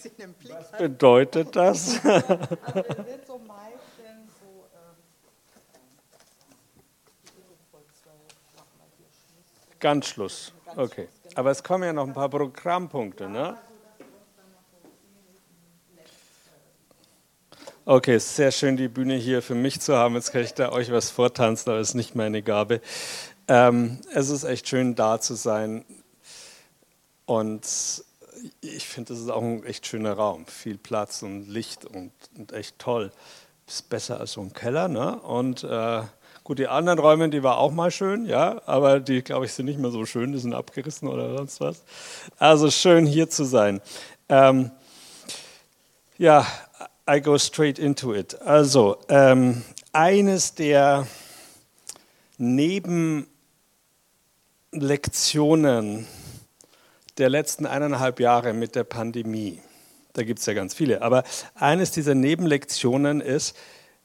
bisschen im Blick Was hat. bedeutet das? Also wenn wir so meistens so, Ganz Schluss. Okay. Aber es kommen ja noch ein paar Programmpunkte, ne? Okay, ist sehr schön, die Bühne hier für mich zu haben. Jetzt kann ich da euch was vortanzen, aber das ist nicht meine Gabe. Es ist echt schön, da zu sein. Und ich finde, das ist auch ein echt schöner Raum. Viel Platz und Licht und echt toll. Ist besser als so ein Keller, ne? Und gut, die anderen Räume, die waren auch mal schön, ja, aber die, glaube ich, sind nicht mehr so schön, die sind abgerissen oder sonst was. Also schön, hier zu sein. Ja, I go straight into it. Also, eines der Nebenlektionen der letzten 1,5 Jahre mit der Pandemie, da gibt es ja ganz viele, aber eines dieser Nebenlektionen ist,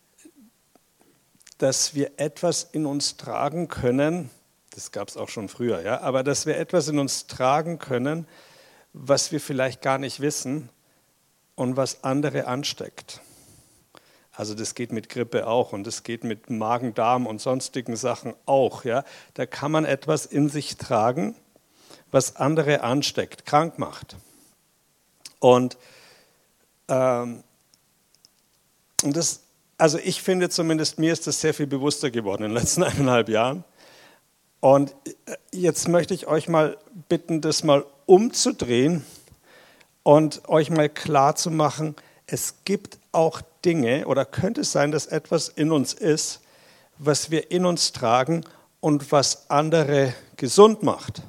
dass wir etwas in uns tragen können, das gab es auch schon früher, ja, aber dass wir etwas in uns tragen können, was wir vielleicht gar nicht wissen und was andere ansteckt. Also das geht mit Grippe auch und das geht mit Magen-Darm und sonstigen Sachen auch. Ja. Da kann man etwas in sich tragen, was andere ansteckt, krank macht. Und das, also ich finde zumindest, mir ist das sehr viel bewusster geworden in den letzten 1,5 Jahren. Und jetzt möchte ich euch mal bitten, das mal umzudrehen und euch mal klar zu machen, es gibt auch Dinge, oder könnte es sein, dass etwas in uns ist, was wir in uns tragen und was andere gesund macht.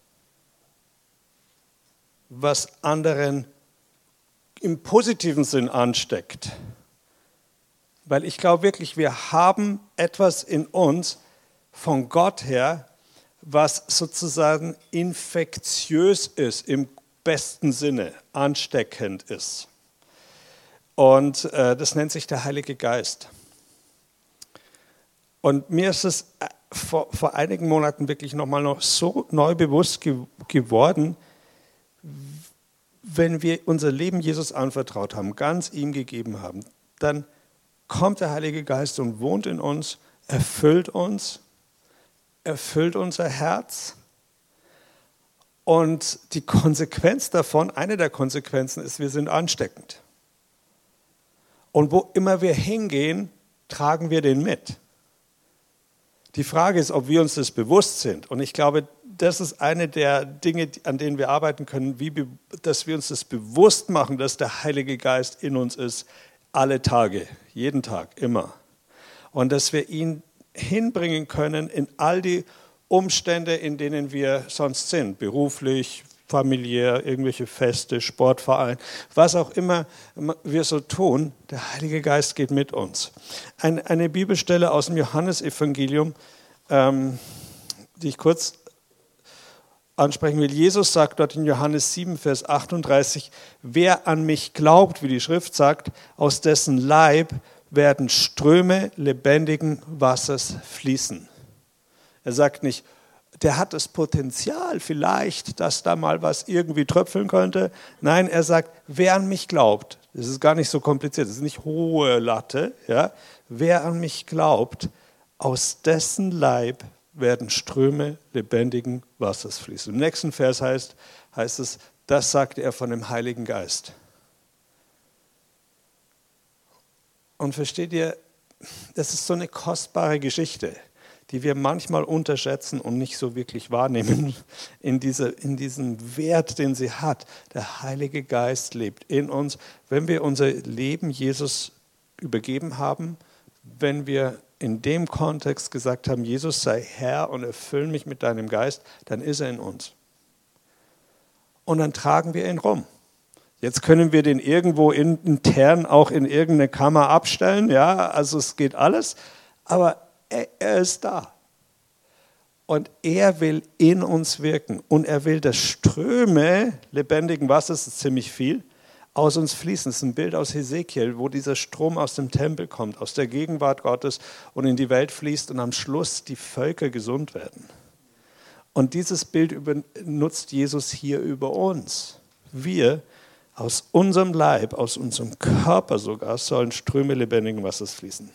Was anderen im positiven Sinn ansteckt. Weil ich glaube wirklich, wir haben etwas in uns von Gott her, was sozusagen infektiös ist, im besten Sinne, ansteckend ist. Und das nennt sich der Heilige Geist. Und mir ist es vor einigen Monaten wirklich nochmal noch so neu bewusst geworden, wenn wir unser Leben Jesus anvertraut haben, ganz ihm gegeben haben, dann kommt der Heilige Geist und wohnt in uns, erfüllt unser Herz. Und die Konsequenz davon, eine der Konsequenzen ist, wir sind ansteckend. Und wo immer wir hingehen, tragen wir den mit. Die Frage ist, ob wir uns das bewusst sind. Und ich glaube, das ist eine der Dinge, an denen wir arbeiten können, dass wir uns das bewusst machen, dass der Heilige Geist in uns ist, alle Tage, jeden Tag, immer. Und dass wir ihn hinbringen können in all die Umstände, in denen wir sonst sind, beruflich, familiär, irgendwelche Feste, Sportverein, was auch immer wir so tun, der Heilige Geist geht mit uns. Eine Bibelstelle aus dem Johannesevangelium, die ich kurz ansprechen will. Jesus sagt dort in Johannes 7, Vers 38, wer an mich glaubt, wie die Schrift sagt, aus dessen Leib werden Ströme lebendigen Wassers fließen. Er sagt nicht, der hat das Potenzial vielleicht, dass da mal was irgendwie tröpfeln könnte. Nein, er sagt, wer an mich glaubt, das ist gar nicht so kompliziert, das ist nicht hohe Latte, ja? Wer an mich glaubt, aus dessen Leib werden Ströme lebendigen Wassers fließen. Im nächsten Vers heißt es, das sagt er von dem Heiligen Geist. Und versteht ihr, das ist so eine kostbare Geschichte, die wir manchmal unterschätzen und nicht so wirklich wahrnehmen in diesem Wert, den sie hat. Der Heilige Geist lebt in uns. Wenn wir unser Leben Jesus übergeben haben, wenn wir in dem Kontext gesagt haben, Jesus sei Herr und erfüll mich mit deinem Geist, dann ist er in uns. Und dann tragen wir ihn rum. Jetzt können wir den irgendwo intern auch in irgendeine Kammer abstellen, ja, also es geht alles, aber er ist da. Und er will in uns wirken. Und er will, dass Ströme lebendigen Wassers, das ist ziemlich viel, aus uns fließen. Das ist ein Bild aus Hesekiel, wo dieser Strom aus dem Tempel kommt, aus der Gegenwart Gottes und in die Welt fließt und am Schluss die Völker gesund werden. Und dieses Bild nutzt Jesus hier über uns. Wir Aus unserem Leib, aus unserem Körper sogar, sollen Ströme lebendigen Wassers fließen.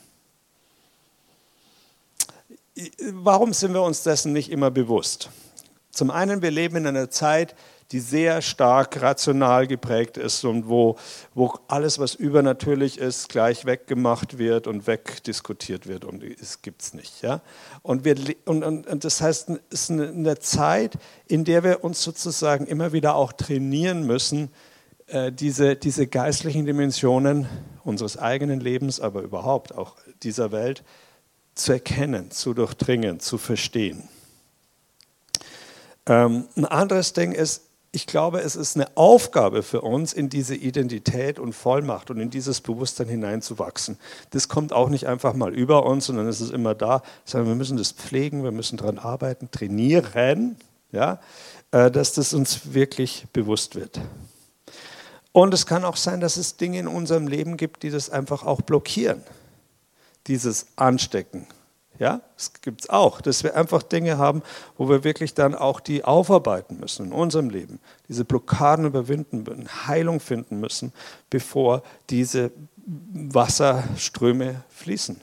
Warum sind wir uns dessen nicht immer bewusst? Zum einen, wir leben in einer Zeit, die sehr stark rational geprägt ist und wo alles, was übernatürlich ist, gleich weggemacht wird und wegdiskutiert wird und es gibt es nicht. Ja? Und das heißt, es ist eine Zeit, in der wir uns sozusagen immer wieder auch trainieren müssen, diese geistlichen Dimensionen unseres eigenen Lebens, aber überhaupt auch dieser Welt zu erkennen, zu durchdringen, zu verstehen. Ein anderes Ding ist, ich glaube, es ist eine Aufgabe für uns, in diese Identität und Vollmacht und in dieses Bewusstsein hineinzuwachsen. Das kommt auch nicht einfach mal über uns, sondern es ist immer da, sondern wir müssen das pflegen, wir müssen daran arbeiten, trainieren, ja, dass das uns wirklich bewusst wird. Und es kann auch sein, dass es Dinge in unserem Leben gibt, die das einfach auch blockieren, dieses Anstecken. Ja, das gibt es auch, dass wir einfach Dinge haben, wo wir wirklich dann auch die aufarbeiten müssen in unserem Leben, diese Blockaden überwinden müssen, Heilung finden müssen, bevor diese Wasserströme fließen.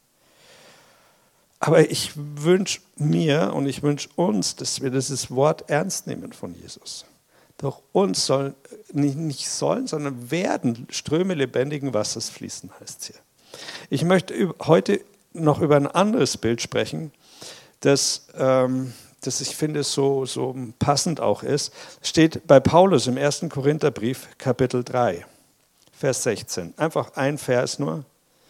Aber ich wünsche mir und ich wünsche uns, dass wir dieses Wort ernst nehmen von Jesus. Doch uns sollen, sondern werden Ströme lebendigen Wassers fließen, heißt es hier. Ich möchte heute noch über ein anderes Bild sprechen, das ich finde so passend auch ist. Steht bei Paulus im 1. Korintherbrief, Kapitel 3, Vers 16. Einfach ein Vers nur.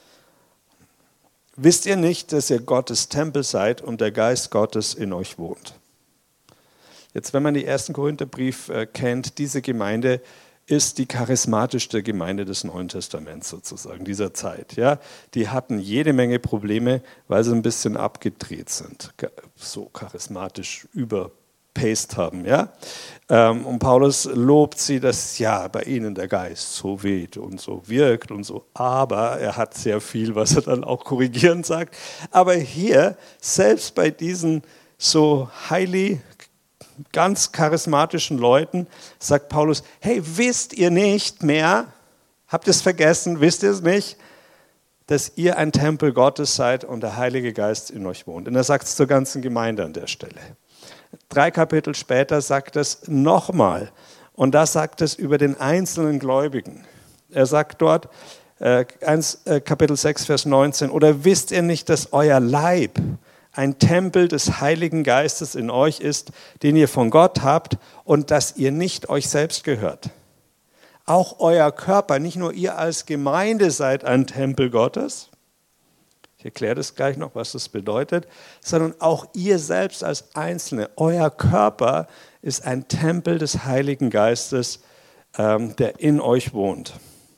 Wisst ihr nicht, dass ihr Gottes Tempel seid und der Geist Gottes in euch wohnt? Jetzt, wenn man den 1. Korintherbrief kennt, diese Gemeinde ist die charismatischste Gemeinde des Neuen Testaments sozusagen, dieser Zeit. Ja? Die hatten jede Menge Probleme, weil sie ein bisschen abgedreht sind, so charismatisch überpaced haben. Ja? Und Paulus lobt sie, dass ja bei ihnen der Geist so weht und so wirkt und so, aber er hat sehr viel, was er dann auch korrigierend sagt. Aber hier, selbst bei diesen so ganz charismatischen Leuten, sagt Paulus, hey, wisst ihr nicht mehr, habt ihr es vergessen, wisst ihr es nicht, dass ihr ein Tempel Gottes seid und der Heilige Geist in euch wohnt. Und er sagt es zur ganzen Gemeinde an der Stelle. 3 Kapitel später sagt es nochmal und da sagt es über den einzelnen Gläubigen. Er sagt dort, Kapitel 6, Vers 19, oder wisst ihr nicht, dass euer Leib ein Tempel des Heiligen Geistes in euch ist, den ihr von Gott habt und dass ihr nicht euch selbst gehört. Auch euer Körper, nicht nur ihr als Gemeinde seid ein Tempel Gottes, ich erkläre das gleich noch, was das bedeutet, sondern auch ihr selbst als Einzelne, euer Körper ist ein Tempel des Heiligen Geistes, der in euch wohnt.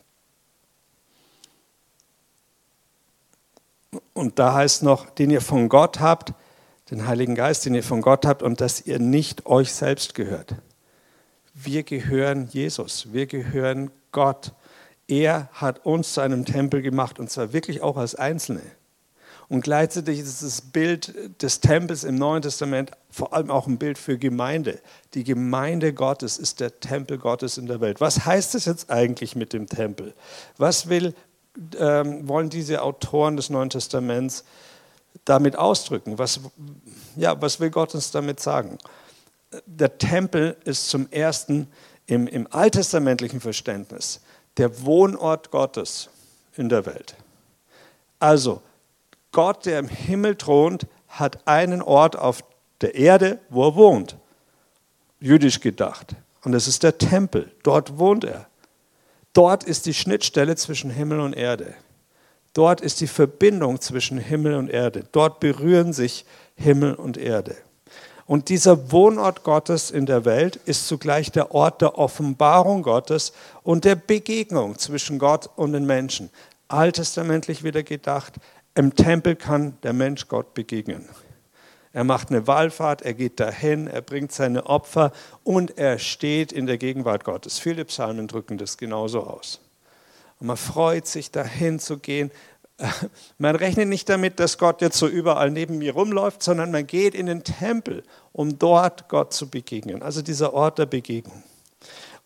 Und da heißt noch, den ihr von Gott habt, den Heiligen Geist, den ihr von Gott habt und dass ihr nicht euch selbst gehört. Wir gehören Jesus, wir gehören Gott. Er hat uns zu einem Tempel gemacht und zwar wirklich auch als Einzelne. Und gleichzeitig ist das Bild des Tempels im Neuen Testament vor allem auch ein Bild für Gemeinde. Die Gemeinde Gottes ist der Tempel Gottes in der Welt. Was heißt es jetzt eigentlich mit dem Tempel? Was wollen diese Autoren des Neuen Testaments damit ausdrücken? Was will Gott uns damit sagen? Der Tempel ist zum ersten im alttestamentlichen Verständnis der Wohnort Gottes in der Welt. Also Gott, der im Himmel thront, hat einen Ort auf der Erde, wo er wohnt. Jüdisch gedacht. Und das ist der Tempel. Dort wohnt er. Dort ist die Schnittstelle zwischen Himmel und Erde. Dort ist die Verbindung zwischen Himmel und Erde. Dort berühren sich Himmel und Erde. Und dieser Wohnort Gottes in der Welt ist zugleich der Ort der Offenbarung Gottes und der Begegnung zwischen Gott und den Menschen. Alttestamentlich wieder gedacht, im Tempel kann der Mensch Gott begegnen. Er macht eine Wallfahrt, er geht dahin, er bringt seine Opfer und er steht in der Gegenwart Gottes. Viele Psalmen drücken das genauso aus. Und man freut sich, dahin zu gehen. Man rechnet nicht damit, dass Gott jetzt so überall neben mir rumläuft, sondern man geht in den Tempel, um dort Gott zu begegnen. Also dieser Ort der Begegnung.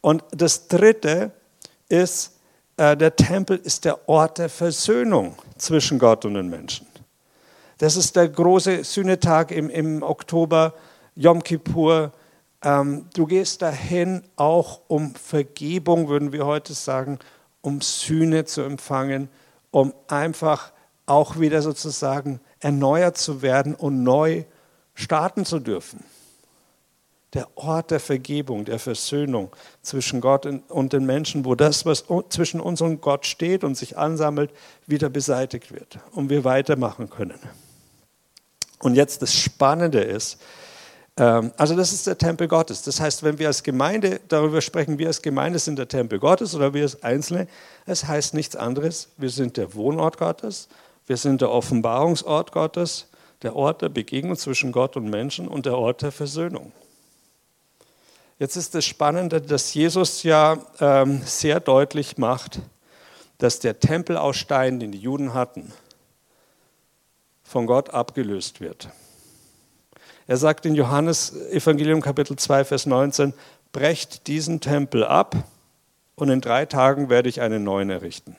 Und das Dritte ist, der Tempel ist der Ort der Versöhnung zwischen Gott und den Menschen. Das ist der große Sühnetag im Oktober, Yom Kippur. Du gehst dahin auch um Vergebung, würden wir heute sagen, um Sühne zu empfangen, um einfach auch wieder sozusagen erneuert zu werden und neu starten zu dürfen. Der Ort der Vergebung, der Versöhnung zwischen Gott und den Menschen, wo das, was zwischen uns und Gott steht und sich ansammelt, wieder beseitigt wird und wir weitermachen können. Und jetzt das Spannende ist, also das ist der Tempel Gottes. Das heißt, wenn wir als Gemeinde darüber sprechen, wir als Gemeinde sind der Tempel Gottes oder wir als Einzelne, es heißt nichts anderes. Wir sind der Wohnort Gottes, wir sind der Offenbarungsort Gottes, der Ort der Begegnung zwischen Gott und Menschen und der Ort der Versöhnung. Jetzt ist das Spannende, dass Jesus ja sehr deutlich macht, dass der Tempel aus Stein, den die Juden hatten, von Gott abgelöst wird. Er sagt in Johannes Evangelium Kapitel 2, Vers 19, brecht diesen Tempel ab und in 3 Tagen werde ich einen neuen errichten.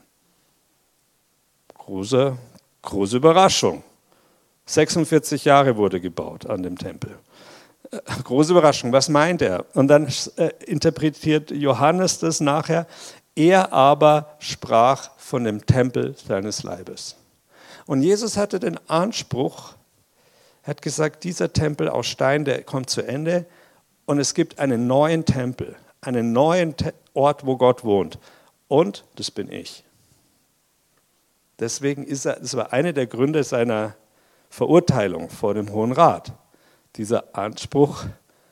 Große Überraschung. 46 Jahre wurde gebaut an dem Tempel. Große Überraschung, was meint er? Und dann interpretiert Johannes das nachher. Er aber sprach von dem Tempel seines Leibes. Und Jesus hatte den Anspruch, er hat gesagt, dieser Tempel aus Stein, der kommt zu Ende und es gibt einen neuen Tempel, einen neuen Ort, wo Gott wohnt. Und das bin ich. Deswegen das war einer der Gründe seiner Verurteilung vor dem Hohen Rat. Dieser Anspruch,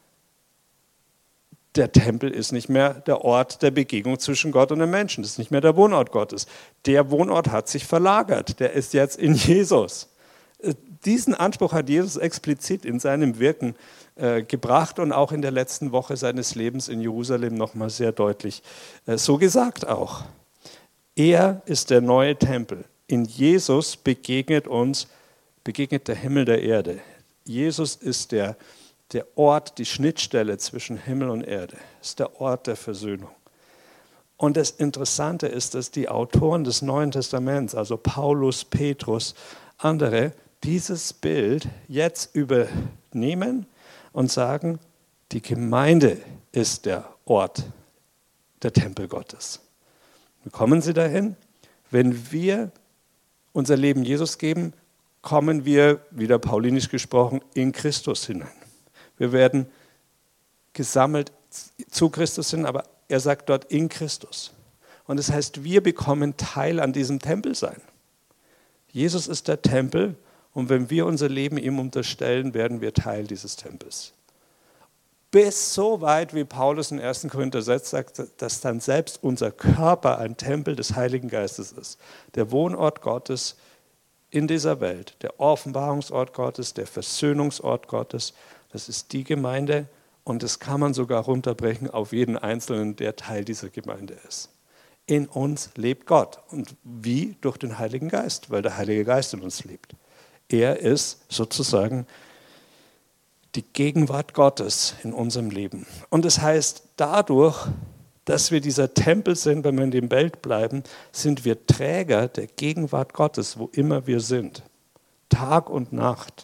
der Tempel ist nicht mehr der Ort der Begegnung zwischen Gott und den Menschen. Das ist nicht mehr der Wohnort Gottes. Der Wohnort hat sich verlagert. Der ist jetzt in Jesus. Diesen Anspruch hat Jesus explizit in seinem Wirken gebracht und auch in der letzten Woche seines Lebens in Jerusalem nochmal sehr deutlich so gesagt auch. Er ist der neue Tempel. In Jesus begegnet der Himmel der Erde. Jesus ist der Ort, die Schnittstelle zwischen Himmel und Erde. Ist der Ort der Versöhnung. Und das Interessante ist, dass die Autoren des Neuen Testaments, also Paulus, Petrus, andere, dieses Bild jetzt übernehmen und sagen, die Gemeinde ist der Ort, der Tempel Gottes. Wie kommen sie dahin? Wenn wir unser Leben Jesus geben, kommen wir, wieder paulinisch gesprochen, in Christus hinein. Wir werden gesammelt zu Christus hin, aber er sagt dort in Christus. Und das heißt, wir bekommen Teil an diesem Tempel sein. Jesus ist der Tempel und wenn wir unser Leben ihm unterstellen, werden wir Teil dieses Tempels. Bis so weit, wie Paulus in 1. Korinther 6 sagt, dass dann selbst unser Körper ein Tempel des Heiligen Geistes ist. Der Wohnort Gottes in dieser Welt, der Offenbarungsort Gottes, der Versöhnungsort Gottes, das ist die Gemeinde und das kann man sogar runterbrechen auf jeden Einzelnen, der Teil dieser Gemeinde ist. In uns lebt Gott. Und wie? Durch den Heiligen Geist, weil der Heilige Geist in uns lebt. Er ist sozusagen die Gegenwart Gottes in unserem Leben. Und das heißt, dadurch, dass wir dieser Tempel sind, wenn wir in dem Welt bleiben, sind wir Träger der Gegenwart Gottes, wo immer wir sind. Tag und Nacht.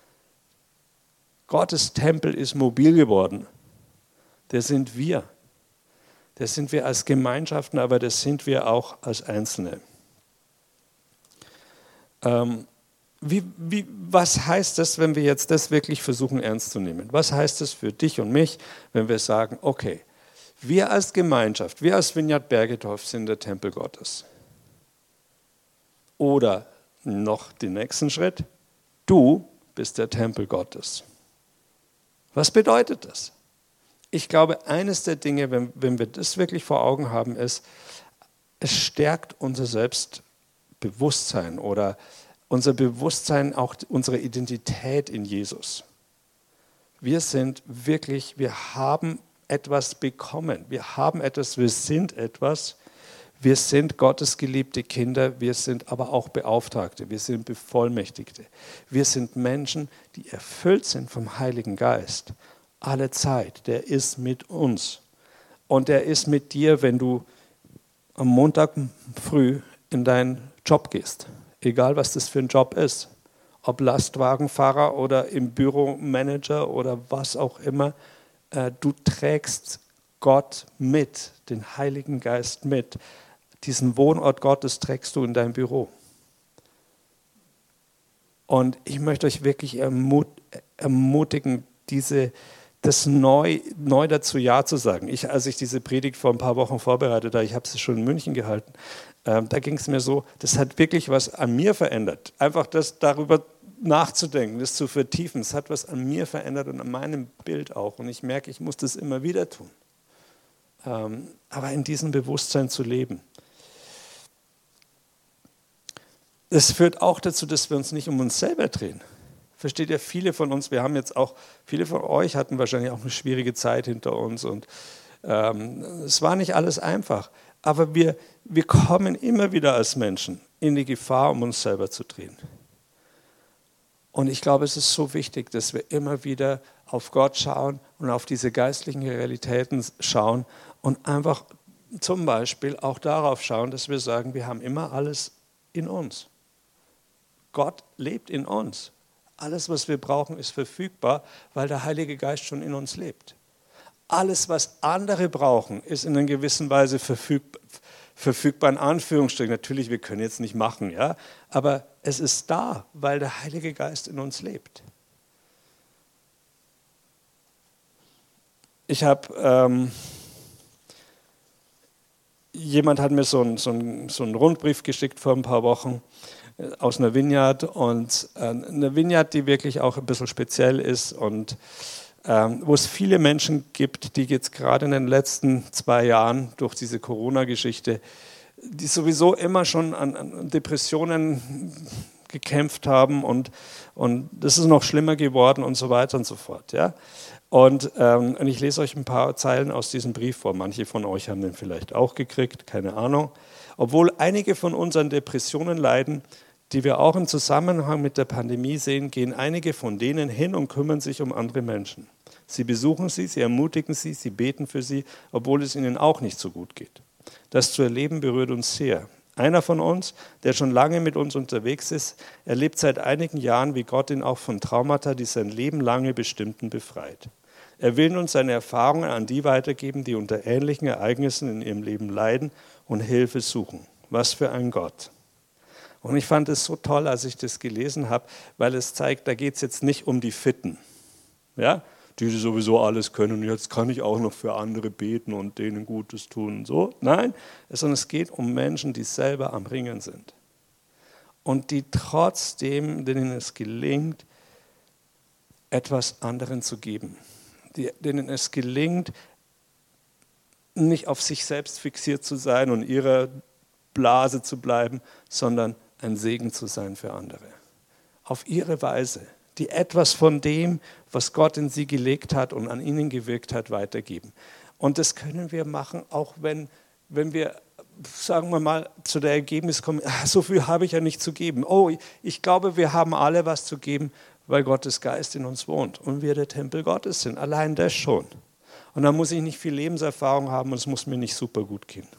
Gottes Tempel ist mobil geworden. Der sind wir. Das sind wir als Gemeinschaften, aber das sind wir auch als Einzelne. Was heißt das, wenn wir jetzt das wirklich versuchen ernst zu nehmen? Was heißt das für dich und mich, wenn wir sagen, okay, wir als Gemeinschaft, wir als Vineyard Bergedorf sind der Tempel Gottes. Oder noch den nächsten Schritt, du bist der Tempel Gottes. Was bedeutet das? Ich glaube, eines der Dinge, wenn wir das wirklich vor Augen haben, ist, es stärkt unser Selbstbewusstsein oder unser Bewusstsein, auch unsere Identität in Jesus. Wir haben etwas bekommen. Wir haben etwas, wir sind etwas. Wir sind Gottes geliebte Kinder, wir sind aber auch Beauftragte, wir sind Bevollmächtigte. Wir sind Menschen, die erfüllt sind vom Heiligen Geist. Alle Zeit, der ist mit uns. Und er ist mit dir, wenn du am Montag früh in deinen Job gehst. Egal, was das für ein Job ist. Ob Lastwagenfahrer oder im Büro Manager oder was auch immer. Du trägst Gott mit, den Heiligen Geist mit. Diesen Wohnort Gottes trägst du in dein Büro. Und ich möchte euch wirklich ermutigen, das neu dazu Ja zu sagen. Als ich diese Predigt vor ein paar Wochen vorbereitet habe, ich habe sie schon in München gehalten, da ging es mir so, das hat wirklich was an mir verändert. Einfach darüber nachzudenken, das zu vertiefen, es hat was an mir verändert und an meinem Bild auch. Und ich merke, ich muss das immer wieder tun. Aber in diesem Bewusstsein zu leben. Das führt auch dazu, dass wir uns nicht um uns selber drehen. Versteht ihr, viele von uns, viele von euch hatten wahrscheinlich auch eine schwierige Zeit hinter uns und es war nicht alles einfach. Aber wir kommen immer wieder als Menschen in die Gefahr, um uns selber zu drehen. Und ich glaube, es ist so wichtig, dass wir immer wieder auf Gott schauen und auf diese geistlichen Realitäten schauen und einfach zum Beispiel auch darauf schauen, dass wir sagen, wir haben immer alles in uns. Gott lebt in uns. Alles, was wir brauchen, ist verfügbar, weil der Heilige Geist schon in uns lebt. Alles, was andere brauchen, ist in einer gewissen Weise verfügbar in Anführungsstrichen. Natürlich, wir können jetzt nicht machen, ja, aber es ist da, weil der Heilige Geist in uns lebt. Jemand hat mir so einen Rundbrief geschickt vor ein paar Wochen aus einer Vineyard und eine Vineyard, die wirklich auch ein bisschen speziell ist und wo es viele Menschen gibt, die jetzt gerade in den letzten 2 Jahren durch diese Corona-Geschichte, die sowieso immer schon an Depressionen gekämpft haben und das ist noch schlimmer geworden und so weiter und so fort. Ja? Und ich lese euch ein paar Zeilen aus diesem Brief vor. Manche von euch haben den vielleicht auch gekriegt, keine Ahnung. Obwohl einige von uns an Depressionen leiden, die wir auch im Zusammenhang mit der Pandemie sehen, gehen einige von denen hin und kümmern sich um andere Menschen. Sie besuchen sie, sie ermutigen sie, sie beten für sie, obwohl es ihnen auch nicht so gut geht. Das zu erleben berührt uns sehr. Einer von uns, der schon lange mit uns unterwegs ist, erlebt seit einigen Jahren, wie Gott ihn auch von Traumata, die sein Leben lange bestimmten, befreit. Er will nun seine Erfahrungen an die weitergeben, die unter ähnlichen Ereignissen in ihrem Leben leiden und Hilfe suchen. Was für ein Gott! Und ich fand es so toll, als ich das gelesen habe, weil es zeigt, da geht es jetzt nicht um die Fitten, ja, die sowieso alles können und jetzt kann ich auch noch für andere beten und denen Gutes tun und so. Nein, sondern es geht um Menschen, die selber am Ringen sind und die trotzdem, denen es gelingt, etwas anderen zu geben, denen es gelingt, nicht auf sich selbst fixiert zu sein und ihrer Blase zu bleiben, sondern ein Segen zu sein für andere. Auf ihre Weise, die etwas von dem, was Gott in sie gelegt hat und an ihnen gewirkt hat, weitergeben. Und das können wir machen, auch wenn wir, sagen wir mal, zu der Ergebnis kommen, so viel habe ich ja nicht zu geben. Oh, ich glaube, wir haben alle was zu geben, weil Gottes Geist in uns wohnt und wir der Tempel Gottes sind. Allein das schon. Und da muss ich nicht viel Lebenserfahrung haben und es muss mir nicht super gut gehen.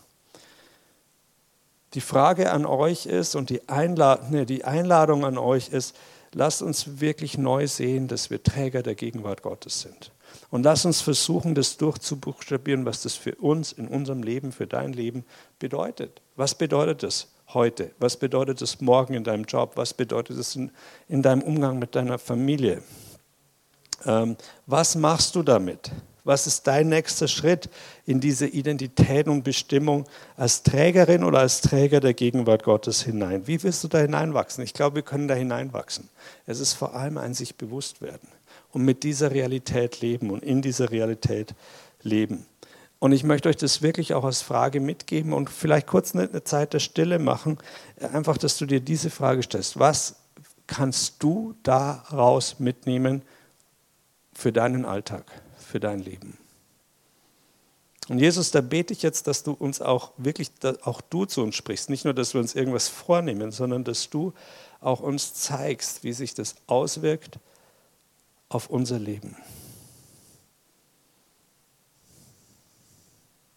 Die Frage an euch ist und die Einladung an euch ist, lasst uns wirklich neu sehen, dass wir Träger der Gegenwart Gottes sind. Und lasst uns versuchen, das durchzubuchstabieren, was das für uns in unserem Leben, für dein Leben bedeutet. Was bedeutet das heute? Was bedeutet das morgen in deinem Job? Was bedeutet das in deinem Umgang mit deiner Familie? Was machst du damit? Was ist dein nächster Schritt in diese Identität und Bestimmung als Trägerin oder als Träger der Gegenwart Gottes hinein? Wie willst du da hineinwachsen? Ich glaube, wir können da hineinwachsen. Es ist vor allem ein sich bewusst werden und mit dieser Realität leben und in dieser Realität leben. Und ich möchte euch das wirklich auch als Frage mitgeben und vielleicht kurz eine Zeit der Stille machen, einfach, dass du dir diese Frage stellst. Was kannst du daraus mitnehmen für deinen Alltag? Für dein Leben. Und Jesus, da bete ich jetzt, dass du uns auch wirklich, auch du zu uns sprichst. Nicht nur, dass wir uns irgendwas vornehmen, sondern dass du auch uns zeigst, wie sich das auswirkt auf unser Leben.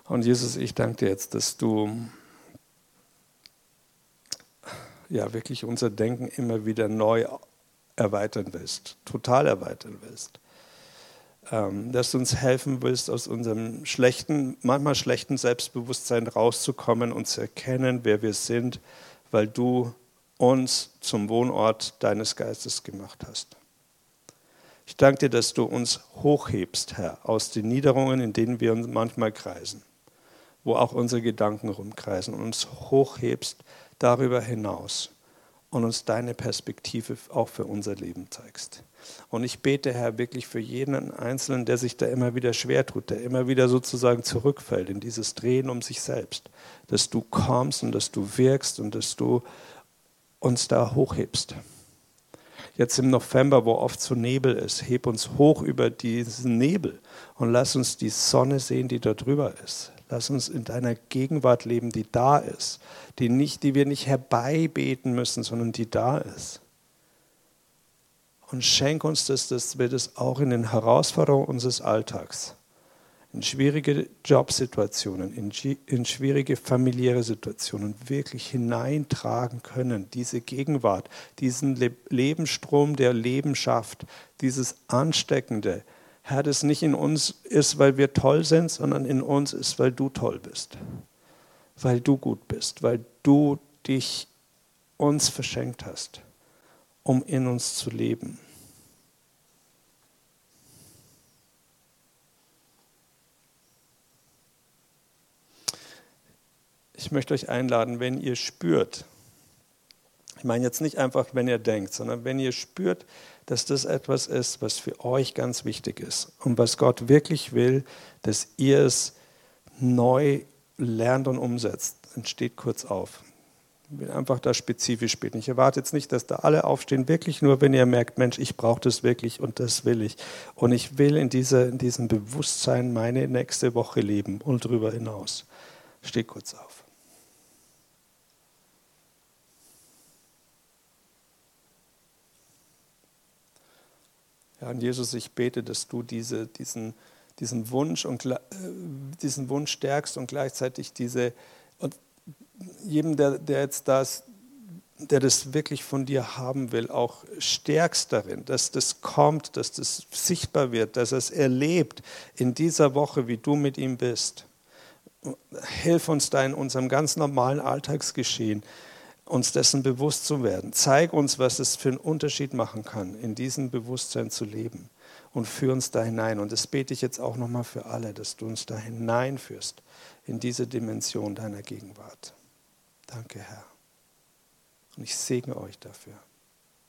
Und Jesus, ich danke dir jetzt, dass du ja wirklich unser Denken immer wieder neu erweitern willst, total erweitern willst. Dass du uns helfen willst, aus unserem schlechten, manchmal schlechten Selbstbewusstsein rauszukommen und zu erkennen, wer wir sind, weil du uns zum Wohnort deines Geistes gemacht hast. Ich danke dir, dass du uns hochhebst, Herr, aus den Niederungen, in denen wir uns manchmal kreisen, wo auch unsere Gedanken rumkreisen, und uns hochhebst darüber hinaus und uns deine Perspektive auch für unser Leben zeigst. Und ich bete, Herr, wirklich für jeden Einzelnen, der sich da immer wieder schwer tut, der immer wieder sozusagen zurückfällt in dieses Drehen um sich selbst, dass du kommst und dass du wirkst und dass du uns da hochhebst. Jetzt im November, wo oft so Nebel ist, heb uns hoch über diesen Nebel und lass uns die Sonne sehen, die da drüber ist. Lass uns in deiner Gegenwart leben, die da ist, die wir nicht herbeibeten müssen, sondern die da ist. Und schenk uns das, dass wir das auch in den Herausforderungen unseres Alltags, in schwierige Jobsituationen, in schwierige familiäre Situationen wirklich hineintragen können. Diese Gegenwart, diesen Lebensstrom, der Leben schafft, dieses Ansteckende. Herr, das nicht in uns ist, weil wir toll sind, sondern in uns ist, weil du toll bist, weil du gut bist, weil du dich uns verschenkt hast, um in uns zu leben. Ich möchte euch einladen, wenn ihr spürt, ich meine jetzt nicht einfach, wenn ihr denkt, sondern wenn ihr spürt, dass das etwas ist, was für euch ganz wichtig ist und was Gott wirklich will, dass ihr es neu lernt und umsetzt, dann steht kurz auf. Ich will einfach da spezifisch beten. Ich erwarte jetzt nicht, dass da alle aufstehen, wirklich nur, wenn ihr merkt, Mensch, ich brauche das wirklich und das will ich. Und ich will in diesem Bewusstsein meine nächste Woche leben und darüber hinaus. Steht kurz auf. Ja, und Jesus, ich bete, dass du diesen Wunsch diesen Wunsch stärkst und gleichzeitig und jedem, der jetzt der das wirklich von dir haben will, auch stärkst darin, dass das kommt, dass das sichtbar wird, dass er es erlebt in dieser Woche, wie du mit ihm bist. Hilf uns da in unserem ganz normalen Alltagsgeschehen, uns dessen bewusst zu werden. Zeig uns, was es für einen Unterschied machen kann, in diesem Bewusstsein zu leben, und führ uns da hinein. Und das bete ich jetzt auch nochmal für alle, dass du uns da hineinführst in diese Dimension deiner Gegenwart. Danke, Herr. Und ich segne euch dafür.